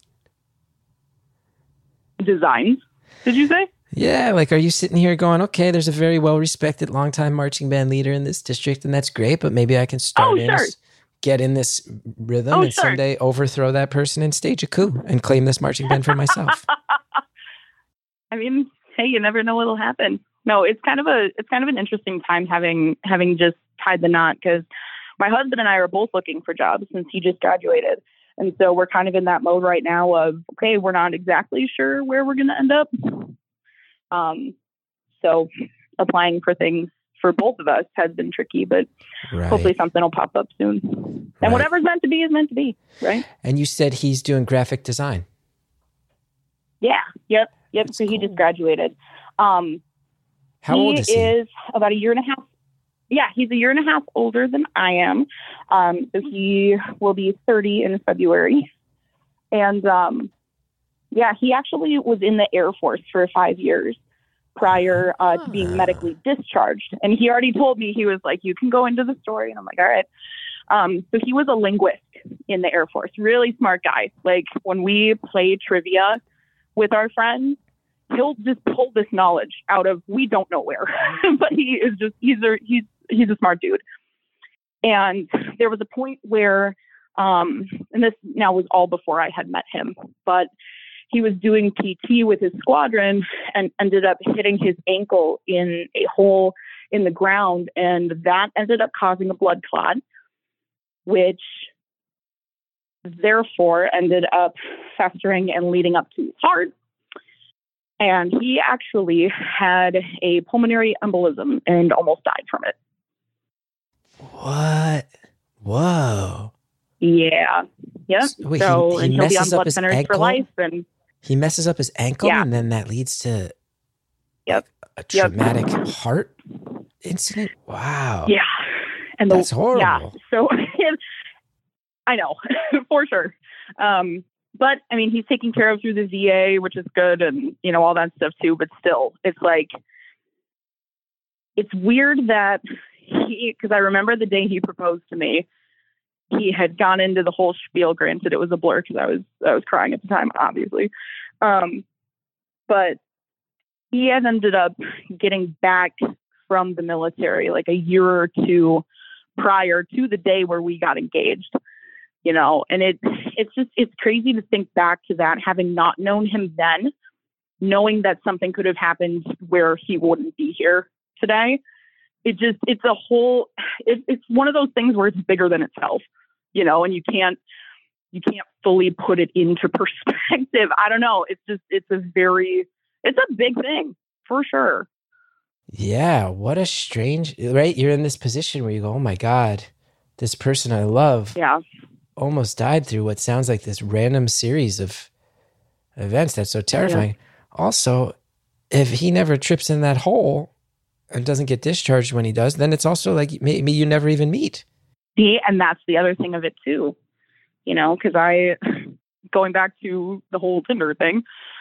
Designs? Did you say? Yeah, like, are you sitting here going, okay, there's a very well-respected, longtime marching band leader in this district, and that's great, but maybe I can get in this rhythm and someday overthrow that person and stage a coup and claim this marching band for myself. Hey, you never know what'll happen. No, it's kind of an interesting time having just tied the knot, because my husband and I are both looking for jobs since he just graduated. And so we're kind of in that mode right now of, okay, we're not exactly sure where we're going to end up. So applying for things for both of us has been tricky, but hopefully something will pop up soon. And whatever's meant to be is meant to be, right? And you said he's doing graphic design. Yeah. Yep. So cool. He just graduated. How old is he? He is about a year and a half. Yeah, he's a year and a half older than I am. So he will be 30 in February. And he actually was in the Air Force for 5 years prior to being medically discharged. And he already told me, he was like, you can go into the story. And I'm like, all right. So he was a linguist in the Air Force, really smart guy. Like, when we play trivia with our friends, he'll just pull this knowledge out of, we don't know where, but he's a smart dude. And there was a point where, and this now was all before I had met him, but he was doing PT with his squadron and ended up hitting his ankle in a hole in the ground. And that ended up causing a blood clot. which therefore ended up festering and leading up to his heart. And he actually had a pulmonary embolism and almost died from it. What? Whoa. Yeah. Yeah. Wait, so he and he'll be on messes up blood his thinners for ankle? life. And He messes up his ankle, Yeah. and then that leads to Yep. a Yep. traumatic heart incident? Wow. yeah. And That's horrible. Yeah. So I know for sure. But I mean, he's taken care of through the VA, which is good. And you know, all that stuff too, but still it's like, it's weird that because I remember the day he proposed to me, he had gone into the whole spiel. Granted, it was a blur because I was crying at the time, obviously. But he had ended up getting back from the military like a year or two prior to the day where we got engaged, you know, and it's crazy to think back to that, having not known him then, knowing that something could have happened where he wouldn't be here today. It's one of those things where it's bigger than itself, you know, and you can't fully put it into perspective. I don't know. It's a big thing for sure. Yeah. What a strange, right? You're in this position where you go, oh my God, this person I love Yeah. almost died through what sounds like this random series of events. That's so terrifying. Yeah. Also, if he never trips in that hole and doesn't get discharged when he does, then it's also like maybe you never even meet. And that's the other thing of it too, you know, because going back to the whole Tinder thing,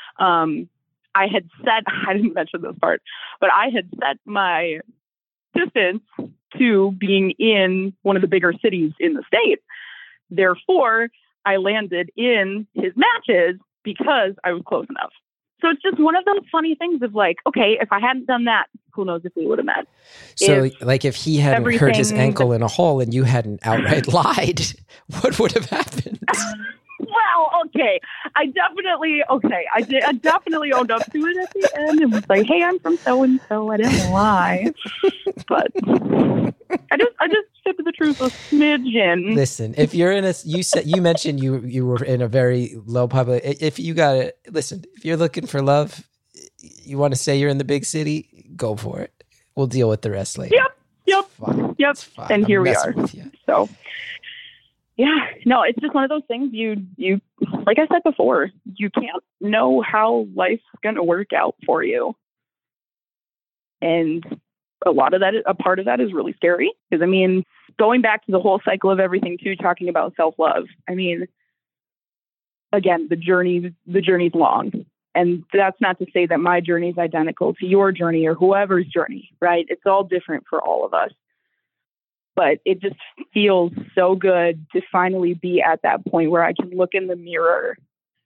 I didn't mention this part, but I had set my distance to being in one of the bigger cities in the state. Therefore, I landed in his matches because I was close enough. So it's just one of those funny things of like, okay, if I hadn't done that, who knows if we would have met. So like if he hadn't hurt his ankle in a hole and you hadn't outright lied, what would have happened? Well, okay. I definitely owned up to it at the end and was like, hey, I'm from so-and-so. I didn't lie. But I just said the truth a smidgen. Listen, if you're in you mentioned you were in a very low public, if you're looking for love, you want to say you're in the big city, go for it. We'll deal with the rest later. Yep. And here we are. So yeah, no, it's just one of those things you, like I said before, you can't know how life's going to work out for you. And a part of that is really scary because, I mean, going back to the whole cycle of everything too, talking about self-love, I mean, again, the journey's long. And that's not to say that my journey is identical to your journey or whoever's journey, right? It's all different for all of us. But it just feels so good to finally be at that point where I can look in the mirror.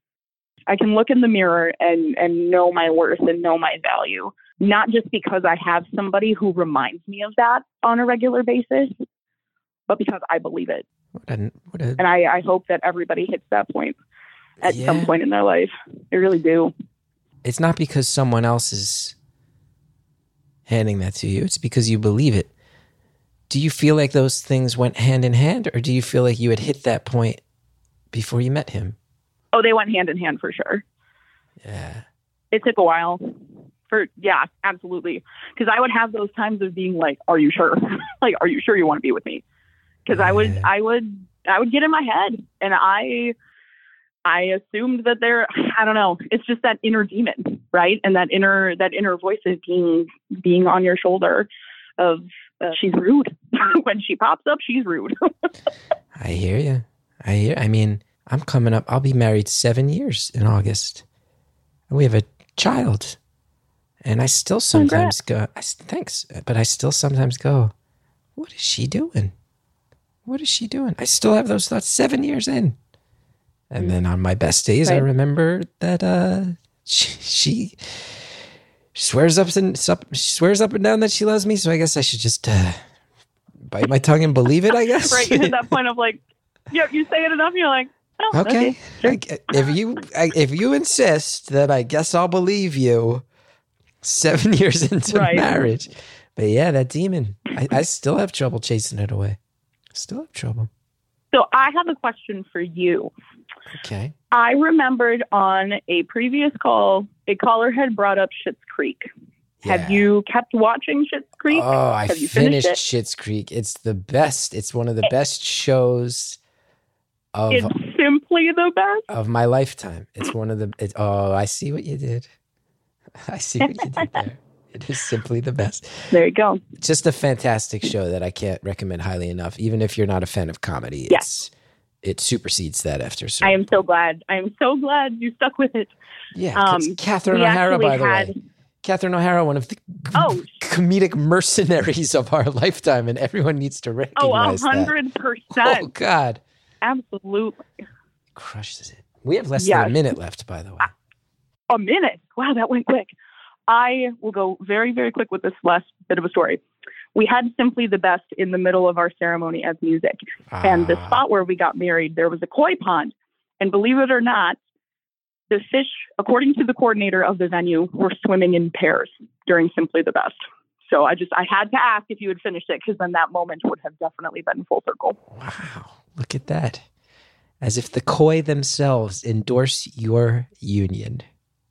And know my worth and know my value. Not just because I have somebody who reminds me of that on a regular basis, but because I believe it. And I hope that everybody hits that point at some point in their life. I really do. It's not because someone else is handing that to you. It's because you believe it. Do you feel like those things went hand in hand, or do you feel like you had hit that point before you met him? Oh, they went hand in hand for sure. Yeah. It took a while. Yeah, absolutely. Because I would have those times of being like, are you sure? Like, are you sure you want to be with me? Because I would get in my head and I assumed that I don't know, it's just that inner demon, right? And that inner voice is being on your shoulder of she's rude. When she pops up, she's rude. I hear you. I mean, I'm coming up. I'll be married 7 years in August. And we have a child. And I still sometimes go, thanks, but I still sometimes go, what is she doing? What is she doing? I still have those thoughts 7 years in. And then on my best days, right. I remember that she swears up and down that she loves me. So I guess I should just bite my tongue and believe it, I guess. Right, you hit that point of like, yep, you say it enough, you're like, oh, okay. Sure. If you insist, then I guess I'll believe you 7 years into marriage. But yeah, that demon, I still have trouble chasing it away. Still have trouble. So I have a question for you. Okay. I remembered on a previous call, a caller had brought up Schitt's Creek. Yeah. Have you kept watching Schitt's Creek? Oh, I Have you finished it? Schitt's Creek. It's the best. It's one of the best shows It's simply the best. of my lifetime. It's one of the. Oh, I see what you did. I see what you did there. It is simply the best. There you go. Just a fantastic show that I can't recommend highly enough. Even if you're not a fan of comedy, Yes. it supersedes that after. So I am so glad. I am so glad you stuck with it. yeah, Catherine we O'Hara, actually by the had- way. Catherine O'Hara, one of the Oh. comedic mercenaries of our lifetime, and everyone needs to Oh, recognize that. 100%. Oh God, Absolutely. crushes it. We have less than a minute left, by the way. A minute. Wow, that went quick. I will go very, very quick with this last bit of a story. We had Simply the Best in the middle of our ceremony as music. And the spot where we got married, there was a koi pond. And believe it or not, the fish, according to the coordinator of the venue, were swimming in pairs during Simply the Best. So I had to ask if you had finished it, because then that moment would have definitely been full circle. Wow, look at that. As if the koi themselves endorse your union.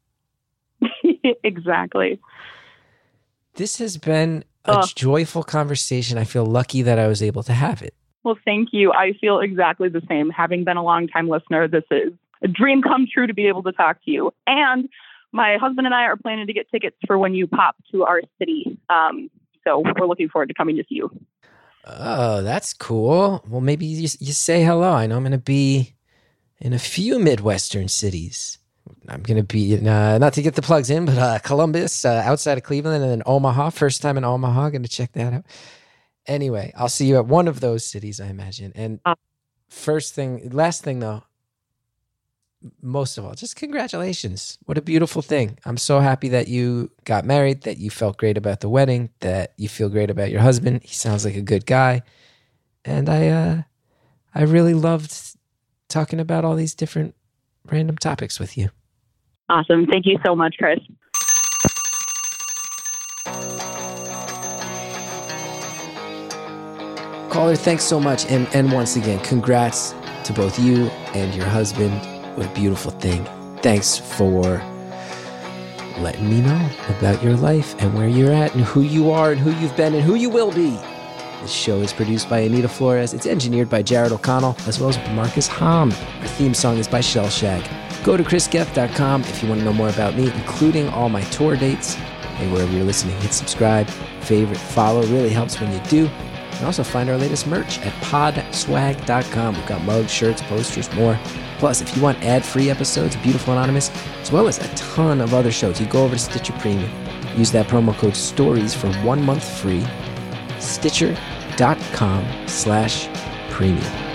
Exactly. This has been a joyful conversation. I feel lucky that I was able to have it. Well, thank you. I feel exactly the same. Having been a longtime listener, this is a dream come true to be able to talk to you. And my husband and I are planning to get tickets for when you pop to our city. So we're looking forward to coming to see you. Oh, that's cool. Well, maybe you say hello. I know I'm going to be in a few Midwestern cities. I'm going to be in, not to get the plugs in, but Columbus, outside of Cleveland, and then Omaha. First time in Omaha. Going to check that out. Anyway, I'll see you at one of those cities, I imagine. And last thing though, most of all, just congratulations. What a beautiful thing. I'm so happy that you got married, that you felt great about the wedding, that you feel great about your husband. He sounds like a good guy. And I really loved talking about all these different random topics with you. Awesome. Thank you so much, Chris. Caller, thanks so much. And once again, congrats to both you and your husband. What a beautiful thing. Thanks for letting me know about your life and where you're at and who you are and who you've been and who you will be. This show is produced by Anita Flores. It's engineered by Jared O'Connell, as well as Marcus Hom. Our theme song is by Shell Shag. Go to chrisgeth.com if you want to know more about me, including all my tour dates. And wherever you're listening, hit subscribe, favorite, follow. Really helps when you do. And also find our latest merch at podswag.com. We've got mugs, shirts, posters, more. Plus, if you want ad-free episodes of Beautiful Anonymous, as well as a ton of other shows, you go over to Stitcher Premium. Use that promo code STORIES for 1 month free. Stitcher.com/premium.